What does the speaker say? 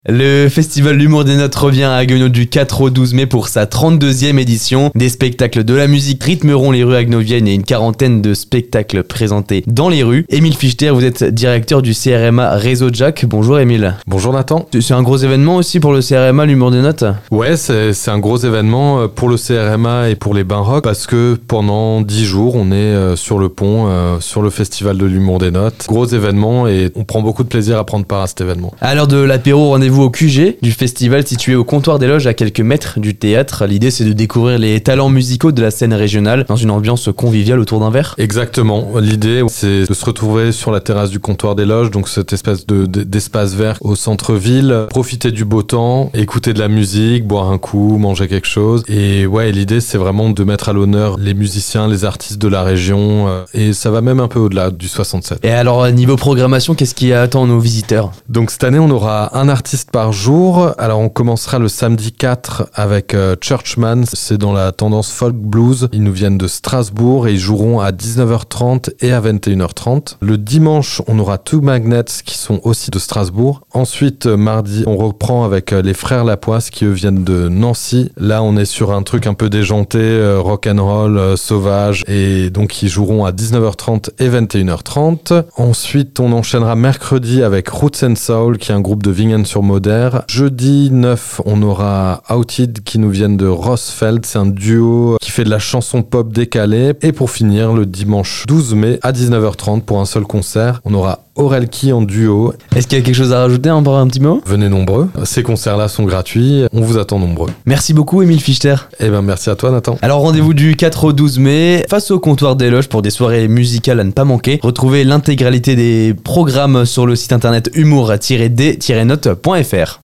Le Festival L'Humour des Notes revient à Haguenau du 4 au 12 mai pour sa 32e édition. Des spectacles de la musique rythmeront les rues haguenoviennes et une quarantaine de spectacles présentés dans les rues. Émile Fichter, vous êtes directeur du CRMA Réseau Jack. Bonjour Émile. Bonjour Nathan. C'est un gros événement aussi pour le CRMA, l'Humour des Notes ? Ouais, c'est un gros événement pour le CRMA et pour les Bains Rock parce que pendant 10 jours, on est sur le pont, sur le Festival de l'Humour des Notes. Gros événement et on prend beaucoup de plaisir à prendre part à cet événement. À l'heure de l'apéro, rendez-vous au QG du festival situé au comptoir des loges à quelques mètres du théâtre. L'idée, c'est de découvrir les talents musicaux de la scène régionale dans une ambiance conviviale autour d'un verre. Exactement. L'idée, c'est de se retrouver sur la terrasse du comptoir des loges, donc cette espèce d'espace vert au centre-ville, profiter du beau temps, écouter de la musique, boire un coup, manger quelque chose. Et ouais, l'idée, c'est vraiment de mettre à l'honneur les musiciens, les artistes de la région. Et ça va même un peu au-delà du 67. Et alors, niveau programmation, qu'est-ce qui attend nos visiteurs ? Donc cette année, on aura un artiste par jour. Alors on commencera le samedi 4 avec Churchman, c'est dans la tendance folk blues. Ils nous viennent de Strasbourg et ils joueront à 19h30 et à 21h30. Le dimanche, on aura Two Magnets qui sont aussi de Strasbourg. Ensuite, mardi, on reprend avec les frères Lapoisse qui eux viennent de Nancy. Là, on est sur un truc un peu déjanté, rock'n'roll, sauvage, et donc ils joueront à 19h30 et 21h30. Ensuite, on enchaînera mercredi avec Roots and Soul qui est un groupe de Vingen-sur-Moder. Jeudi 9, on aura Outed qui nous viennent de Rossfeld. C'est un duo qui fait de la chanson pop décalée. Et pour finir, le dimanche 12 mai à 19h30 pour un seul concert, on aura Aurelki en duo. Est-ce qu'il y a quelque chose à rajouter, encore un petit mot ? Venez nombreux. Ces concerts-là sont gratuits. On vous attend nombreux. Merci beaucoup, Émile Fichter. Eh ben, merci à toi, Nathan. Alors, rendez-vous du 4 au 12 mai face au comptoir des loges pour des soirées musicales à ne pas manquer. Retrouvez l'intégralité des programmes sur le site internet humour-d-note.fr.